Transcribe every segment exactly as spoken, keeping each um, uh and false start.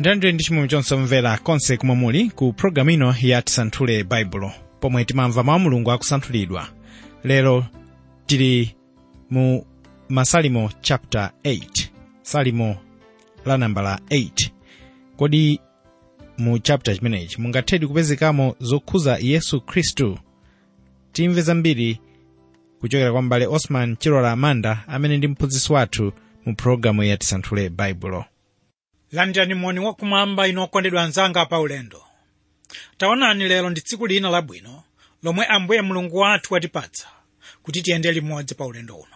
Ndandire ndi chimwe chonse mvera konse kumwe muli ku programu ino ya Tisanthule Baibulo, pomwe timamva mawu a Mulungu akusanthulidwa. Lero tili mu Masalimo chapter eight, Salimo la nambala eight. Kodi mu chapter chimenechi mungathedi kupezekamo zokhuza Yesu Khristu? Timve zambiri kuchokera kwa mbale Osman Chilola Amanda, amene ndi mphunzitsi wathu mu programu ya Tisanthule Baibulo. Landirani moni wakumwamba inu okondedwa anzanga pa ulendo. Taonani lero ndi tsiku lina labwino lomwe Ambuye Mulungu wathu watipatsa kuti tiyende limodzi pa ulendo uno.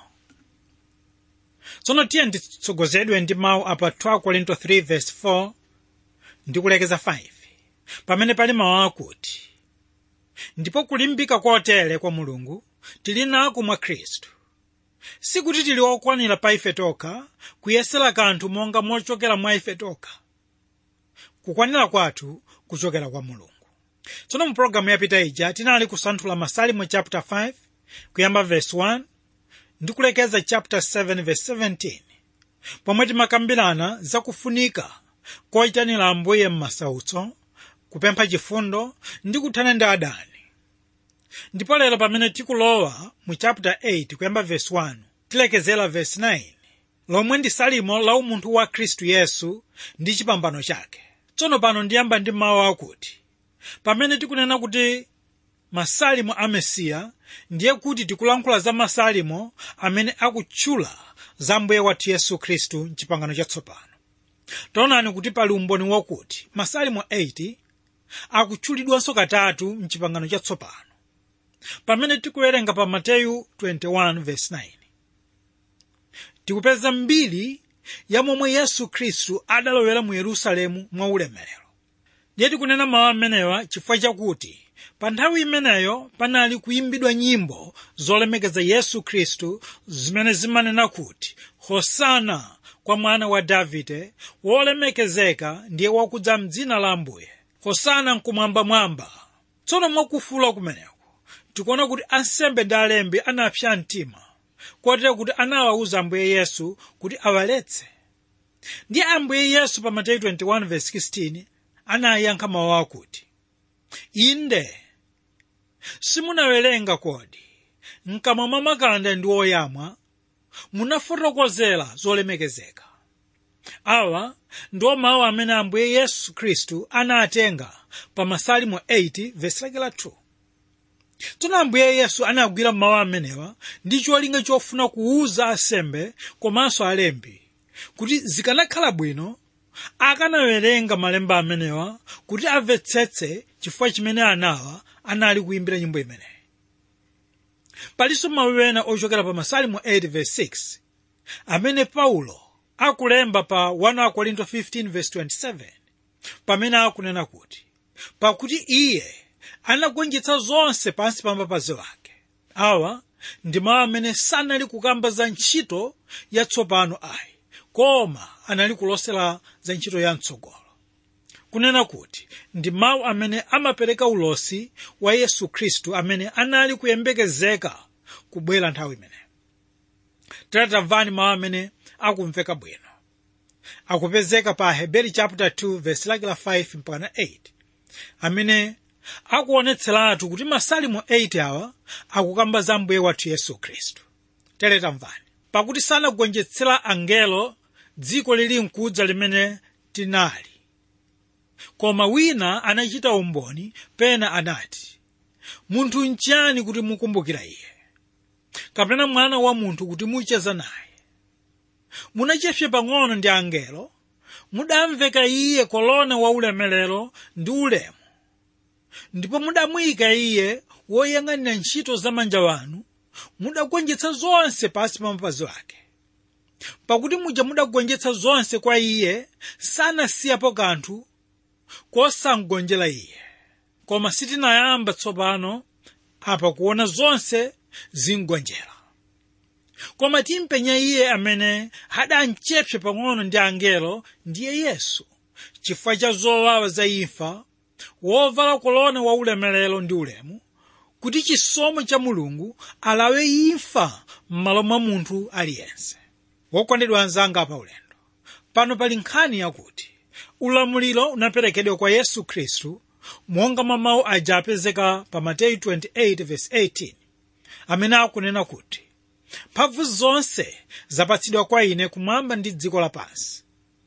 Tsono tiye titsogozedwe ndi mawu apa two Korinto three verse four ndi kulekeza five, pamene pali mawu akuti, ndipo kulimbika kotere kwa Mulungu tili nako mwa Khristu. Sikuti tili okwanira pa ife tokha kuyesera kanthu monga mochokera mwa ife tokha. Kukwanira kwathu kuchokera kwa Mulungu. Tsono mu programu yapita ija tinali kusanthula Masalimo chapter five kuyamba verse one ndi kulekeza chapter seven verse seventeen, pomwe timakambirana zakufunika koyitanira Ambuye m'masautso, kupempha chifundo ndi kuthana ndi adani. Ndipo lero pamene tikulowa mu chapter eight kuyamba verse one tilekezera verse nine, lomwe ndi salimo la umunthu wa Khristu Yesu ndi chipambano chake. Tsono pano ndiyamba ndi mawu akuti, pamene tikunena kuti masalimo a Mesiya, ndiye kuti tikulankhula za masalimo amene akutchula za Ambuye wathu Yesu Khristu m'chipangano chatsopano. Taonani kuti pali umboni wakuti masalimo eight akutchulidwanso katatu m'chipangano chatsopano. Pamene tikuwerenga pa Mateyu twenty-one verse nine, tikupeza mbiri ya momwe Yesu Khristu adalowera mu Yerusalemu mwa ulemerero. Ndiye tikunena mawu amenewa chifukwa chakuti pa nthawi imeneyo panali kuyimbidwa nyimbo zolemekeza Yesu Khristu zimene zimanena kuti, Hosana kwa mwana wa Davide, wolemekezeka ndiye wakudza m'dzina la Ambuye, Hosana mkumwambamwamba. Tsono mwakufuula kumeneko tikuona kuti ansembe ndi alembi anapsa mtima, kotero kuti anawawuza Ambuye Yesu kuti awaletse. Ndiye Ambuye Yesu pa Mateyu twenty-one verse sixteen anayankha mawu akuti, inde simunawerenga kodi m'kamwa mwa makanda ndi oyamwa munafotokozera zolemekezeka. Awa ndiwo mawu amene Ambuye Yesu Khristu anatenga pa Masalimo eight verse lake la two. Tsono Ambuye Yesu anagwira mawu amenewa ndi cholinga chofuna kuwuza asembe komanso alembi kuti zikanakhala bwino akanawerenga malemba amenewa kuti amvetsetse chifukwa chimene anawa anali kuyimbira nyimbo imeneyi. Palinso mawu ena ochokera pa Masalimo eight verse six amene Paulo akulemba pa one Korinto fifteen verse twenty-seven, pamene akunena kuti, pakuti iye anagonjetsa zonse pansi pa mapazi ake. Awa ndi mawu amene sanali kukamba za ntchito yatsopano ayi, koma anali kulosera za ntchito ya mtsogolo. Kunena kuti ndi mawu amene amapereka ulosi wa Yesu Khristu amene anali kuyembekezeka kubwera nthawi imeneyi. Tamvani mawu amene akumveka bwino akupezeka pa Heberi chapter two verse lake la five mpaka eight, amene akuonetseratu kuti Masalimo eight awa akukamba za Ambuye wathu Yesu Khristu. Tamvani, pakuti sanagonjetsera angelo dziko lili mkudza limene tinali, koma wina anachita umboni pena anati, munthu nchiyani kuti mukumbukira iye, kapena mwana wa munthu kuti mucheza naye. Munachepsa pang'ono ndi angelo, mudamveka iye kolona wa ulemerero ndi ulemu, ndipo mudamuyika iye woyang'anira ntchito za manja wanu, mudagonjetsa zonse pansi pa mapazi ake. Pakuti muja mudagonjetsa zonse kwa iye, sanasiyapo kanthu kosamgonjera iye. Koma sitinayamba tsopano apa kuona zonse zingonjera. Koma timpenya iye amene adanchepsa pang'ono ndi angelo, ndiye Yesu, chifukwa cha zowawa za imfa, wovala kolona wa ulemerero ndi ulemu, kuti chisomo cha Mulungu alawe imfa m'malo mwa munthu aliyense. Wokondedwa anzanga pa ulendo, pano pali nkhani yakuti ulamuliro unaperekedwa kwa Yesu Khristu monga mwa mawu aja apezeka pa Mateyu twenty-eight verse eighteen, amene akunena kuti mphamvu zonse zapatsidwa kwa ine kumwamba ndi dziko lapansi.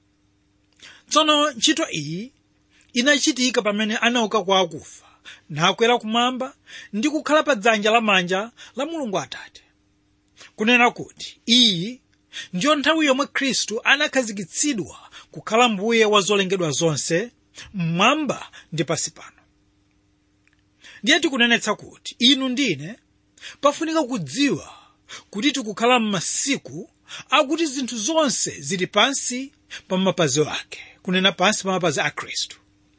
Tsono ntchito iyi inachitika pamene anauka kwa akufa nakwera kumwamba ndi kukhala pa dzanja lamanja la Mulungu Atate, kunena kuti iyi ndiyo nthawi yomwe Khristu anakhazikitsidwa kukhala mbuye wa zolengedwa zonse mmwamba ndi pansi pano. Ndiye tikunenetsa kuti inu ndine pafunika kudziwa kuti tikukhala m'masiku akuti zinthu zonse zili pansi pa mapazi ake, kunena pansi pa mapazi a Khristu.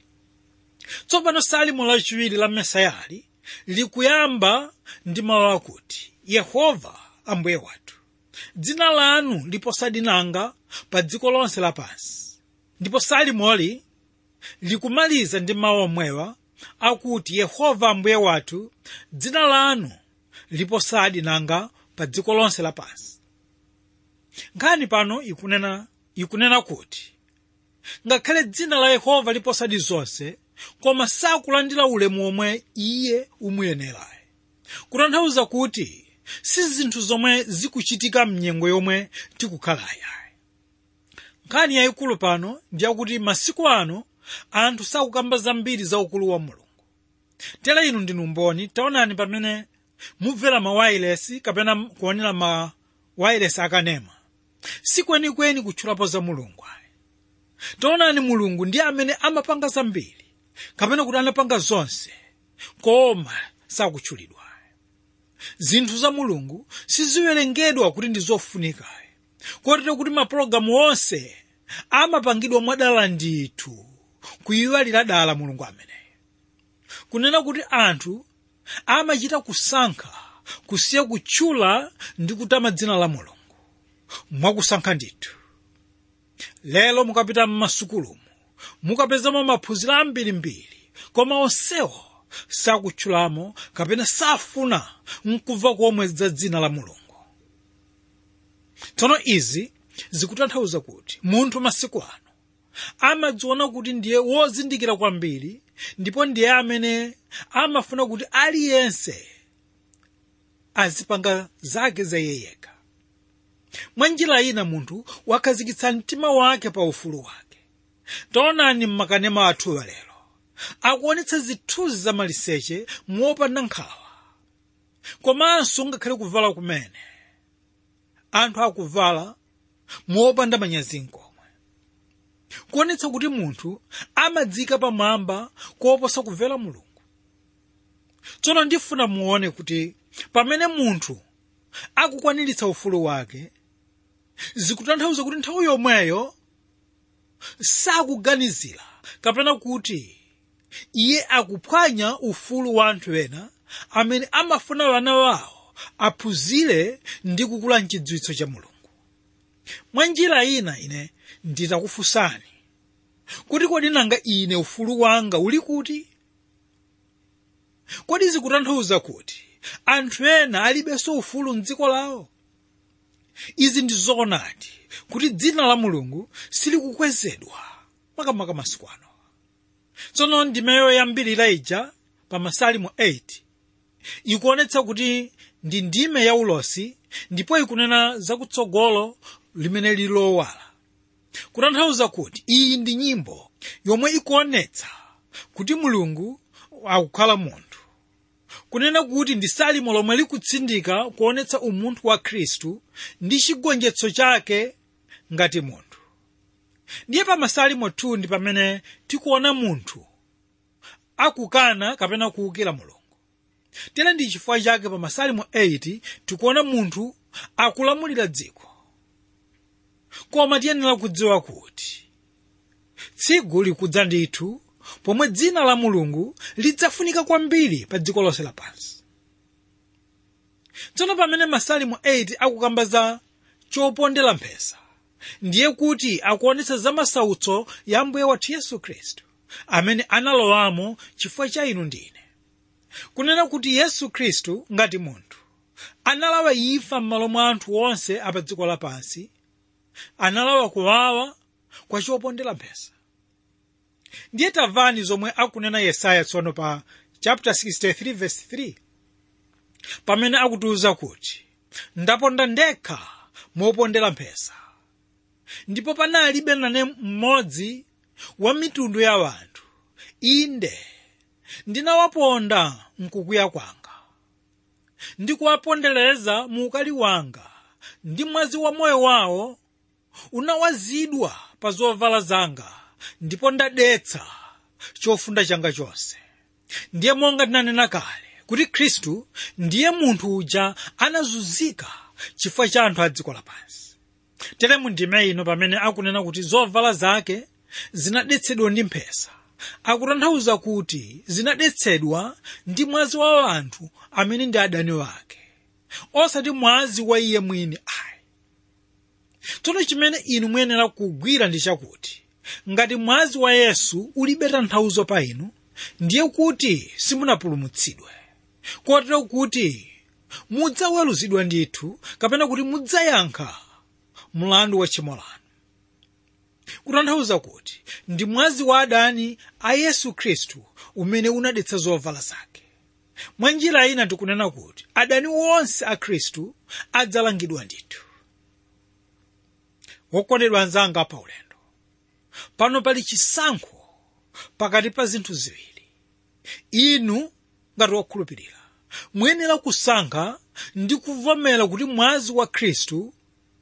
Tsopano salimo lachiwiri la Mesayali likuyamba ndi mawu akuti Yehova ambuye wathu, dzina lanu liposadi nanga pa dziko lonse lapansi. Ndipo salimoli likumaliza ndi mawu omwewa akuti Yehova ambuye wathu, dzina lanu liposadi nanga pa dziko lonse lapansi. Nkhani pano ikunena ikunena kuti ngakhale dzina la Yehova liposadi zonse, koma sakulandira ulemu omwe iye umuyenerayo. Kutanthauza kuti si zinthu zomwe zikuchitika mnyengo yomwe tikukhalayo. Nkhani yayikulu pano ndi yakuti masiku ano anthu sakukamba zambiri za ukulu wa Mulungu. Tera inu ndinu mboni, taonani pamene mubvera ma wireless kapena kuonera ma wireless akanema, sikwenikweni kutchulapo za Mulungu. Taonani Mulungu ndi amene amapanga zambiri kapena kuti anapanga zonse, koma sakutchulidwa. Zinthu za Mulungu siziwerengedwa kuti ndi zofunika, kotero kuti mapulogalamu onse amapangidwa mwadala ndithu kuyiwalira dala Mulungu amene. Kunena kuti anthu amachita kusankha kusiya kutchula ndi kutama dzina la Mulungu mwakusankha ndithu. Lelo mukapita m'masukulumu mukapezamo maphunziro ambirimbiri, koma onsewo sakutchulamo kapena safuna mkumva komwe za dzina la Mulungu. Tsono izi zikutanthauza kuti munthu masiku ano amadziona kuti ndiye wozindikira kwambiri, ndipo ndiye amene amafuna kuti aliyense azipanga zake za iye yekha. Mwa njira ina munthu wakhazikitsa mtima wake pa ufulu wake. Taonani m'makanema athu lero akuonetsa zithunzi za maliseche mopanda nkhawa, komanso ngakhale kuvala kumene anthu akuvala mopanda manyazi n'komwe, kuonetsa kuti munthu amadzika pamwamba koposa kumvera Mulungu. Tsono ndifuna muone kuti pamene munthu akukwaniritsa ufulu wake, zikutanthauza kuti nthawi yomweyo sakuganizira kapena kuti iye akuphwanya ufulu wa anthu ena amene amafuna wana wawo aphunzire ndi kukula mchidziwitso cha Mulungu. Mwa njira ina ine nditakufunsani kuti kodi nanga ine ufulu wanga uli kuti? Kodi zikutanthauza kuti anthu ena alibenso ufulu m'dziko lawo? Izi ndi zoonadi kuti dzina la Mulungu silikukwezedwa makamaka masiku ano. Tsono ndimeyo yambirira ija pa Masalimo eight ikuonetsa kuti ndi ndime ya ulosi, ndipo ikunena zakutsogolo limene lilowala. Kutanthauza kuti iyi ndi nyimbo yomwe ikuonetsa kuti Mulungu akukhala munthu, kunena kuti ndi salimo lomwe likutsindika kuonetsa umunthu wa Khristu ndi chigonjetso chake ngati munthu. Ndiye pa Masalimo two ndi pamene tikuona munthu akukana kapena kuwukira Mulungu. Tena ndi chifukwa chake pa Masalimo eight tikuona munthu akulamulira dziko. Koma tiyenera kudziwa kuti tsiku likudza ndithu pomwe dzina la Mulungu lidzafunika kwambiri pa dziko lonse lapansi. Tsono pamene Masalimo eight akukamba za chopondera mphesa, ndiye kuti akuonetsa za masautso ya Ambuye wathu Yesu Khristu amene analowamo chifukwa cha inu ndine. Kunena kuti Yesu Khristu ngati munthu analawa imfa m'malo mwa anthu onse apa dziko lapansi, analawa kuwawa kwa chopondera mphesa. Ndiye tamvani zomwe akunena Yesaya tsono pa chapter sixty-three verse three, pamene akutiuza kuti ndaponda ndekha mopondera mphesa, ndipo panalibe nane mmodzi wa mitundu ya wanthu. Inde ndinawaponda mkukwiya kwanga, ndikuwapondereza mu ukali wanga, ndi mwazi wa moyo wawo unawazidwa pa zovala zanga, ndipo ndadetsa chofunda changa chonse. Ndiye monga ndinanena kale kuti Khristu ndiye munthu uja anazunzika chifukwa cha anthu a dziko lapansi. Tere mundime ino pamene akunena kuti zovala zake zinadetsedwa ndi mphesa, akutanthauza kuti zinadetsedwa ndi mwazi wa anthu amene ndi adani wake, osati mwazi wa iye mwini ayi. Tsono chimene inu muyenera kugwira ndi chakuti ngati mwazi wa Yesu ulibe tanthauzo pa inu, ndiye kuti simunapulumutsidwe, kotero kuti mudzaweruzidwa ndithu, kapena kuti mudzayankha mlandu wa tchimo lanu. Kutanthauza kuti ndi mwazi wa adani a Yesu Khristu umene unadetsa zovala zake. Mwa njira ina tikunena kuti adani onse a Khristu adzalangidwa ndithu. Wokondedwa anzanga pa ulendo, pano pali chisankho pakati pa zinthu ziwiri. Inu ngati wokhulupirira muyenera kusankha ndi kuvomera kuti mwazi wa Khristu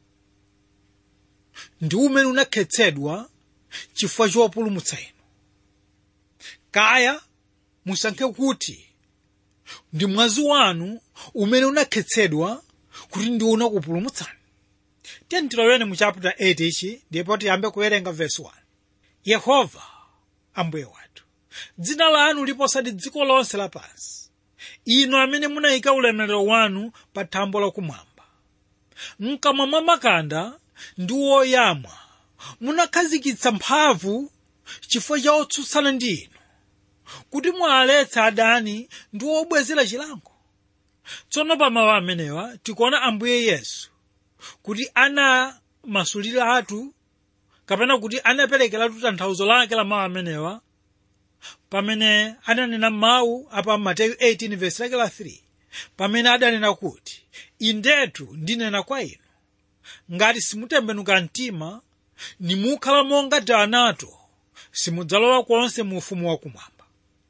ndi umene unakhetsedwa chifukwa chopulumutsa inu. Kaya musankhe kuti ndi mwazi wanu umene unakhetsedwa kuti ndi unakupulumutsani. Tiloweni mu chapter eight ichi, ndipo tiyambe kuwerenga verse one. Yehova Ambuye wathu, dzina lanu liposadi dziko lonse lapansi, inu amene munayika ulemerero wanu pa thambo lakumwamba. Mkamwa mwa makanda ndi woyamwa munakhazikitsa mphamvu chifukwa cha otsutsana ndi inu, kuti mwaletsa adani ndi obwezera chilango. Tsono pa mawu amenewa tikuona Ambuye Yesu kuti anamasuliratu kapena kuti anaperekeratu tanthauzo lake la mawu amenewa pamene ananena mawu apa Mateyu eighteen verse lake la three, pamene adanena kuti indetu ndinena kwa inu, ngati simutembenuka mtima nimukhala monga Anato, simudzalowa konse mu ufumu wakumwamba.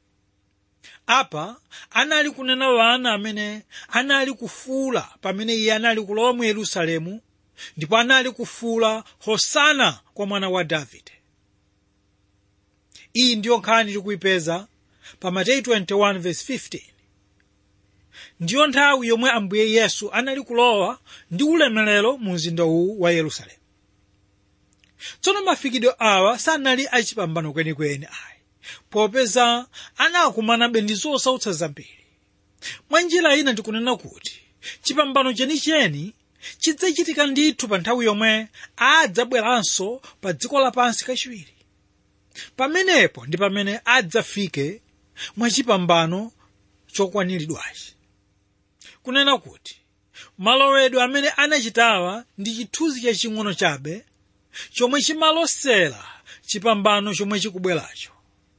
Apa anali kunena wana amene anali kufuula pamene iye anali kulowa mu Yerusalemu, ndipo anali kufuula Hosana kwa mwana wa Davide. Iyi ndiyo nkhani tikuyipeza pa Mateyu twenty-one verse fifteen. Ndiyo nthawi yomwe Ambuye Yesu anali kulowa ndi ulemerero mu mzinda uwu wa Yerusalemu. Tsono mafikidwe awa sanali achipambano kwenikweni ayi, popeza anakumanabe ndi zosautsa zambiri. Mwa njira ina tikunena kuti chipambano chenicheni chidzachitika ndithu pa nthawi yomwe adzabweranso pa dziko lapansi kachiwiri. Pamenepo ndi pamene adzafike mwa chipambano chokwaniridwachi. Kunena kuti malowedwe amene anachitawa ndi chithunzi chaching'ono chabe chomwe chimalosera chipambano chomwe chikubweracho.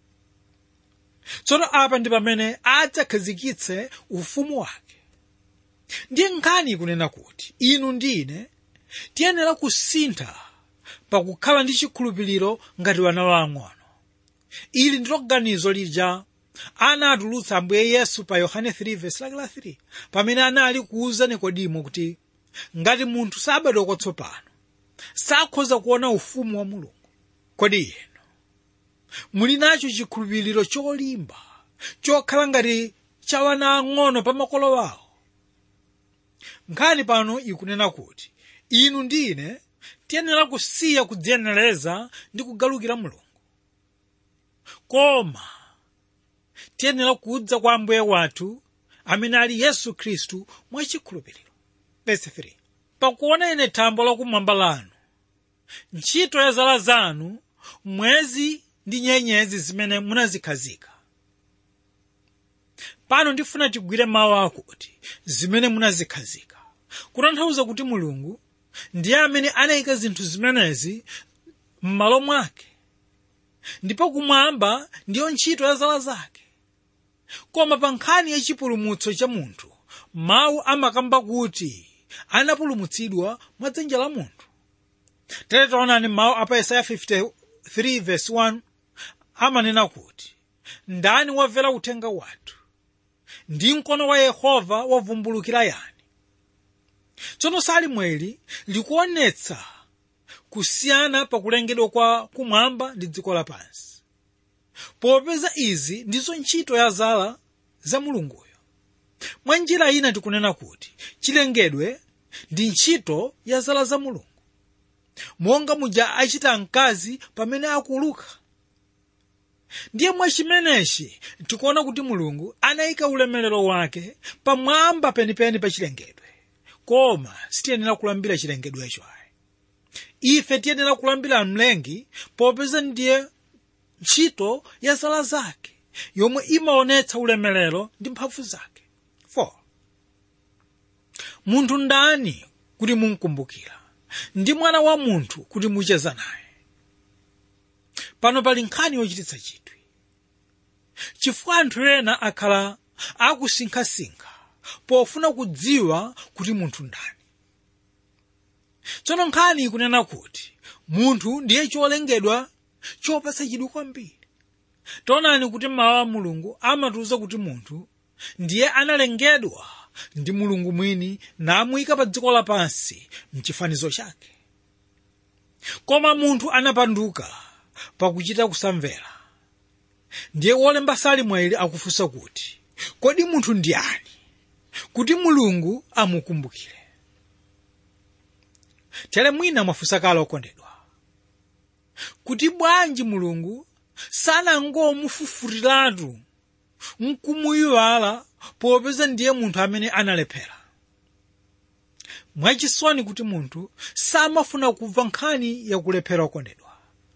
Tsono apa ndi pamene adzakhazikitse ufumu wake. Ndiye nkhani kunena kuti inu ndine tiyenera kusintha pakukhala ndi chikhulupiriro ngati wana wang'ono. Ili ndilo ganizo lija anatulutsa Ambuye Yesu pa Yohane three verse la three, pamene anali kuuza Nikodimo kuti ngati munthu sabadwa kwatsopano sakhoza kuona ufumu wa Mulungu. Kodi inu muli nacho chikhulupiriro cholimba chokhala ngati cha wana ang'ono pa makolo wawo? Nkhani pano ikunena kuti inu ndine tiyenera kusiya kudziyenereza ndi kugalukira Mulungu, koma tiyenera kudza kwa Ambuye wathu amene ali Yesu Khristu mwachikhulupiriro. Verse three. Pakuona ine thambo lakumwamba lanu, ntchito ya zala zanu, mwezi ndi nyenyezi zimene munazikhazika. Pano ndifuna tigwire mawu akuti zimene munazikhazika, kutanthauza kuti Mulungu ndiye amene anayika zinthu zimenezi m'malo mwake. ndipo kumwamba ndiyo ntchito ya zala zake. Koma pa nkhani ya chipulumutso cha munthu, mawu amakamba kuti anapulumutsidwa mwa dzanja la munthu. Tere taonani mawu apa Yesaya fifty-three verse one amanena kuti, ndani wamvera uthenga wathu, ndi mkono wa Yehova wavumbulukira yani. Tsono salimo ili likuonetsa kusiyana pa kulengedwa kwa kumwamba ndi dziko lapansi, popeza izi ndizo ntchito ya zala za Mulunguyo. Mwa njira ina tikunena kuti chilengedwe ndi ntchito ya zala za Mulungu, monga muja achita mkazi pamene akuluka. Ndiye mwa chimenechi tikuona kuti Mulungu anayika ulemerero wake pamwamba penipeni pa chilengedwe, koma sitiyenera kulambira chilengedwecho ayi. Ife tiyenera kulambira mlengi, popeza ndiye ntchito ya zala zake yomwe imaonetsa ulemerero ndi mphamvu zake. four. Munthu ndani kuti mumkumbukira, ndi mwana wa munthu kuti mucheza naye. Pano pali nkhani yochititsa chidwi, chifukwa anthu ena akhala akusinkhasinkha pofuna kudziwa kuti munthu ndani. Tsono nkhani ikunena kuti munthu ndiye cholengedwa chopatsa chidwi kwambiri. Taonani kuti mawu a Mulungu amatiuza kuti munthu ndiye analengedwa ndi Mulungu mwini namuyika pa dziko lapansi mchifanizo chake. Koma munthu anapanduka pakuchita kusamvera. Ndiye wolemba salimo ili akufunsa kuti, kodi munthu ndi yani kuti Mulungu amukumbukire? Tere mwina mwafunsa kale okondedwa, kuti bwanji Mulungu sanangomufufutiratu nkumuyiwala popeza ndiye munthu amene analephera. Mwachisoni kuti munthu samafuna kumva nkhani yakulephera okondedwa.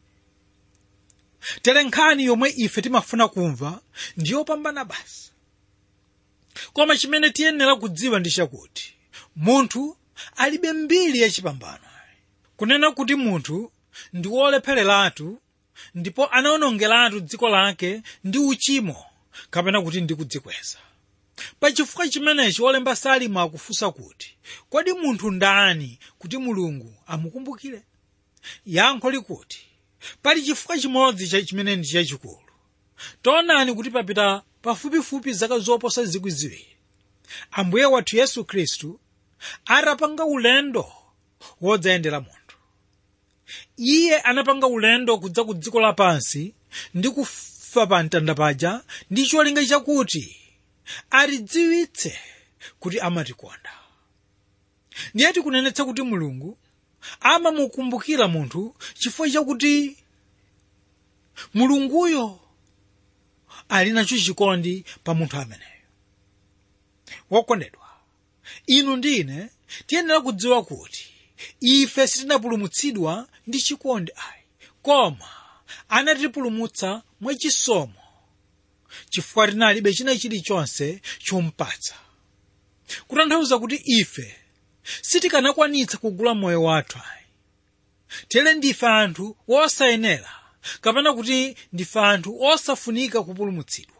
Tere nkhani yomwe ife timafuna kumva ndiyo pambana basi. Koma chimene tiyenera kudziwa ndi chakuti munthu alibe mbiri yachipambano. Kunena kuti munthu ndi wolephereratu ndipo anaonongeratu dziko lake ndi uchimo, kapena kuti ndi kudzikweza. Pachifukwa chimenechi wolemba salimo akufunsa kuti, kodi munthu ndani kuti Mulungu amukumbukire? Yankho likuti pali chifukwa chimodzi cha chimene ndi chachikulu. Taonani kuti papita pafupifupi zaka zoposa zikwi ziwiri, Ambuye wathu Yesu Khristu atapanga ulendo wodzayendera munthu. Iye anapanga ulendo kudza ku dziko lapansi ndi kufa pa mtanda paja ndi cholinga chakuti atidziwitse kuti amatikonda. Ndiye tikunenetsa kuti Mulungu amamukumbukira munthu chifukwa chakuti Mulunguyo ali nacho chikondi pa munthu ameneyo. Wokondedwa, inu ndine tiyenera kudziwa kuti ife sitinapulumutsidwa ndi chikondi ayi, koma anatipulumutsa mwachisomo, chifukwa tinalibe china chilichonse chompatsa. Kutanthauza kuti ife sitikanakwanitsa kugula moyo wathu ayi. Tere ndife anthu osayenera, kapena kuti ndife anthu osafunika kupulumutsidwa.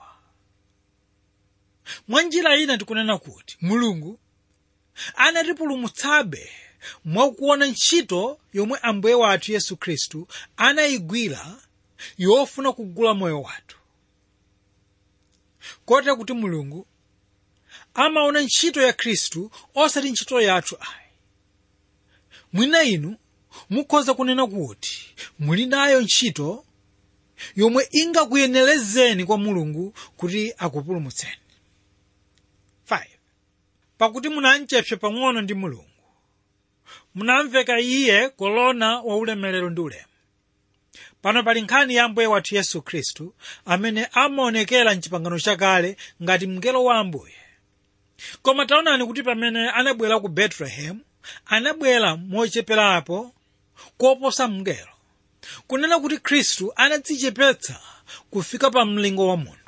Mwa njira ina tikunena kuti Mulungu anatipulumutsabe mwakuona ntchito yomwe Ambuye wathu Yesu Khristu anayigwira yofuna kugula moyo wathu. Kotero kuti Mulungu amaona ntchito ya Khristu osati ntchito yathu ayi. Mwina inu mukhoza kunena kuti muli nayo ntchito yomwe ingakuyenerezeni kwa Mulungu kuti akupulumutseni. five. Pakuti munamchepsa pang'ono ndi Mulungu, munamveka iye kolona wa ulemerero ndi ulemu. Pano pali nkhani ya Ambuye wathu Yesu Khristu amene amaonekera m'chipangano chakale ngati mngelo wa Ambuye. Koma taonani kuti pamene anabwera ku Bethlehem, anabwera mocheperapo koposa mngelo. Kunena kuti Khristu anadzichepetsa kufika pa mlingo wa munthu.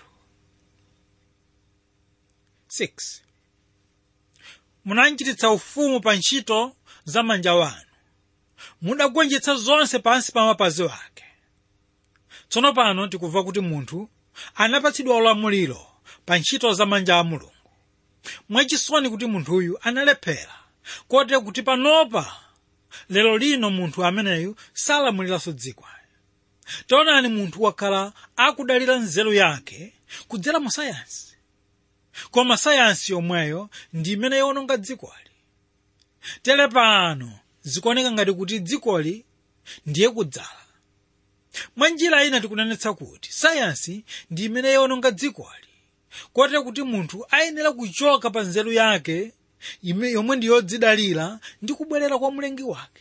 six. Munanchititsa ufumu pa ntchito za manja wanu, mudagonjetsa zonse pansi pa mapazi wake. Tsono pano tikumva kuti munthu anapatsidwa ulamuliro pa ntchito za manja a Mulungu. Mwachisoni kuti munthuyu analephera kote kuti panopa lero lino munthu ameneyu salamuliranso dziko. Taonani munthu wakhala akudalira nzeru yake kudzera mu sayansi, koma sayansi yomweyo ndi imene yawononga dzikoli. Tere pano zikuoneka ngati kuti dzikoli ndiye kudzala. Mwa njira ina tikunenetsa kuti sayansi ndi imene yawononga dzikoli, kote kuti munthu ayenera kuchoka pa nzeru yake yomwe ndi yodzidalira ndi kubwerera kwa mlengi wake.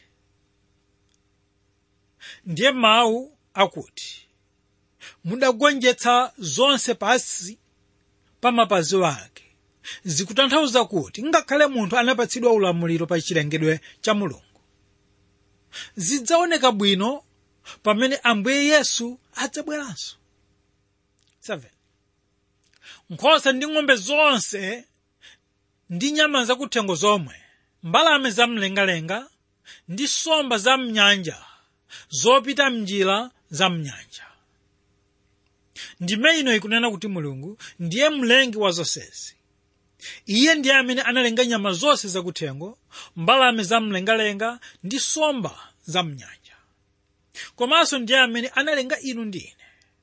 Ndiye mawu akuti mudagonjetsa zonse pansi pa mapazi wake. Zikutanthauza kuti ngakhale munthu anapatsidwa ulamuliro pa chilengedwe cha Mulungu, zidzaoneka bwino pamene Ambuye Yesu adzabweranso. seven Nkhosa ndi ng'ombe zonse ndi nyama zakuthengo zomwe, mbalame zamlengalenga ndi nsomba za mnyanja zopita m'njira za mnyanja. Ndime ino ikunena kuti Mulungu ndiye mlengi wa zonsezi. Iye ndiye amene analenga nyama zonse zakuthengo, mbalame zamlengalenga ndi nsomba za mnyanja. Komanso ndiye amene analenga inu ndi ine.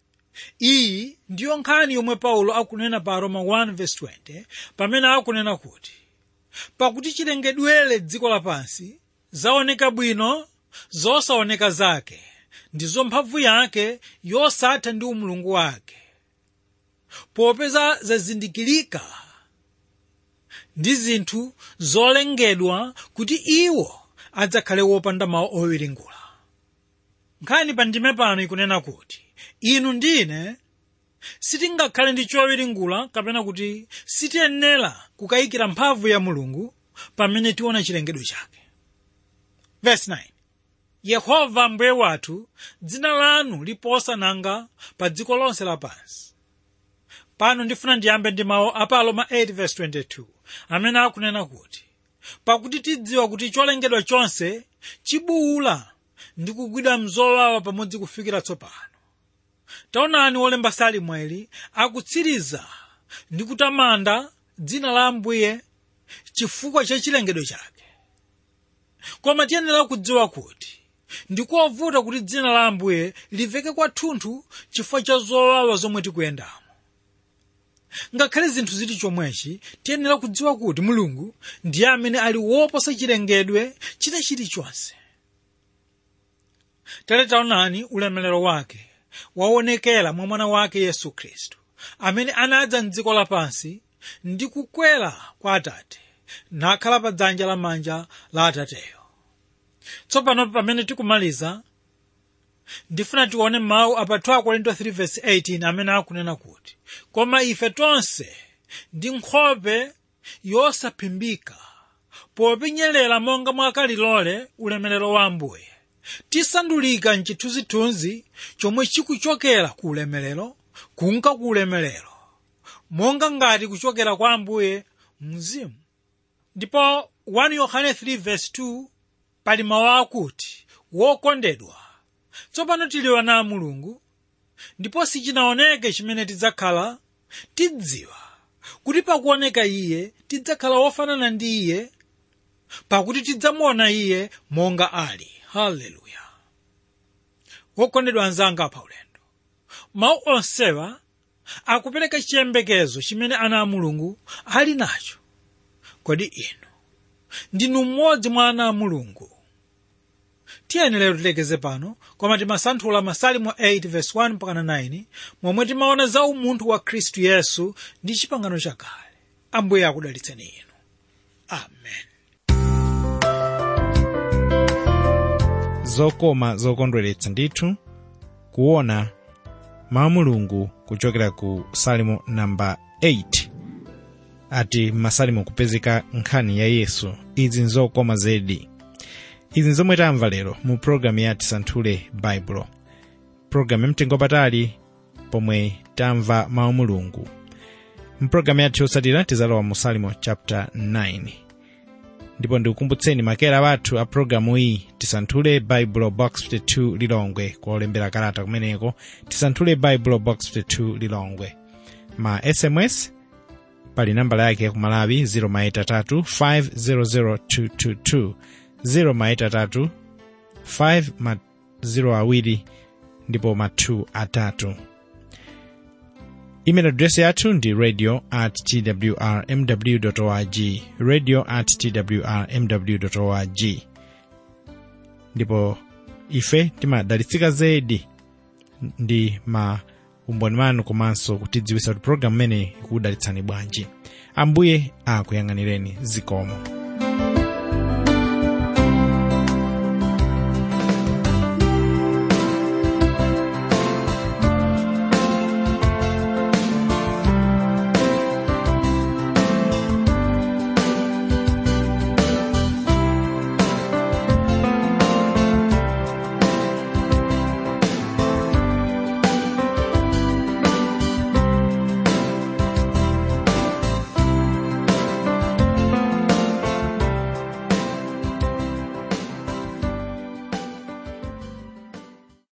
Iyi ndiyo nkhani yomwe Paulo akunena pa Roma one verse twenty pamene akunena kuti pakuti chilengedwere dziko lapansi zaoneka bwino zosaoneka zake, ndizo mphamvu yake yosatha ndi umulungu wake, popeza zazindikirika ndi zinthu zolengedwa kuti iwo adzakhale wopanda mawu owiringula. Nkhani pa ndime pano ikunena kuti inu ndine sitingakhale ndi chowiringula kapena kuti sitiyenera kukayikira mphamvu ya Mulungu pamene tiona chilengedwe chake. Verse nine Yehova Ambuye wathu, dzina lanu liposa nanga pa dziko lonse lapansi. Pano ndifuna ndiyambe ndi mawu a pa Roma eight verse twenty-two amene akunena kuti pakuti tidziwa kuti cholengedwa chonse chibuwula ndi kugwidwa mzowawa pamodzi kufikira tsopano. Taonani wolemba Salimweli akutsiriza ndi kutamanda dzina la Ambuye chifukwa cha chilengedwe chake. Koma tiyenera kudziwa kuti ndikovuta kuti dzina la Ambuye liveke kwathunthu chifukwa cha zowawa zomwe tikuyendamo. Ngakhale zinthu zili chomwechi, tiyenera kudziwa kuti Mulungu ndiye amene ali woposa chilengedwe china chilichonse. Tere taonani ulemerero wake waonekera mwa mwana wake Yesu Khristu, amene anadza m'dziko lapansi ndi kukwera kwa Atate nakhala pa dzanja lamanja la Atateyo. Tsopano pamene tikumaliza ndifuna tione mawu apa two Korinto three verse eighteen amene akunena kuti koma ife tonse ndi nkhope yosaphimbika popenyerera monga mwakalilole ulemerero wa Ambuye, tisandulika mchithunzithunzi chomwe chikuchokera ku ulemerero kunka ku ulemerero, monga ngati kuchokera kwa Ambuye mzimu. Ndipo one Yohane three verse two pali mawu akuti wokondedwa, tsopano tili wana a Mulungu, ndipo sichinaoneke chimene tidzakhala, tidziwa kuti pakuoneka Iye tidzakhala wofanana ndi Iye, pakuti tidzamuona Iye monga ali. Haleluya. Wokondedwa anzanga pa ulendo, mawu onsewa akupereka chiyembekezo chimene ana a Mulungu ali nacho. Kodi inu ndinu mmodzi mwa ana a Mulungu? Tiyeni lero tilekeze pano, koma timasanthula Masalimo eight verse one mpaka nine momwe timaona za umunthu wa Khristu Yesu ndi chipangano chakale. Ambuye akudalitseni inu. Amen. Zokoma zokondweretsa ndithu kuona mawu Mulungu kuchokera ku Salimo namba eight. Ati Masalimo kupezeka nkhani ya Yesu. Izi nzokoma zedi. Izi nzomwe tamva lero mu programu ya Tisanthule Baibulo, programu mtengo patali pomwe tamva mawu Mulungu. Mu programu yathu yotsatira tizalowa mu Salimo chapter nine. ndipo ndikukumbutseni makera wathu a programu iyi: Tisanthule Bible Box fifty-two Lilongwe, kwa olembera kalata kumeneko Tisanthule Bible Box fifty-two Lilongwe. Ma S M S pali nambala yake ku Malawi zero eight three five zero zero two two two, zero eight three five zero awiri ndipo ma two atatu. Email address yathu ndi radio at t w r m w dot org, radio at t w r m w dot org. Ndipo ife timadalitsika zedi ndi ma umboni wanu komanso kutidziwitsa kuti program imene ikudalitsani bwanji. Ambuye akuyang'anireni. Zikomo.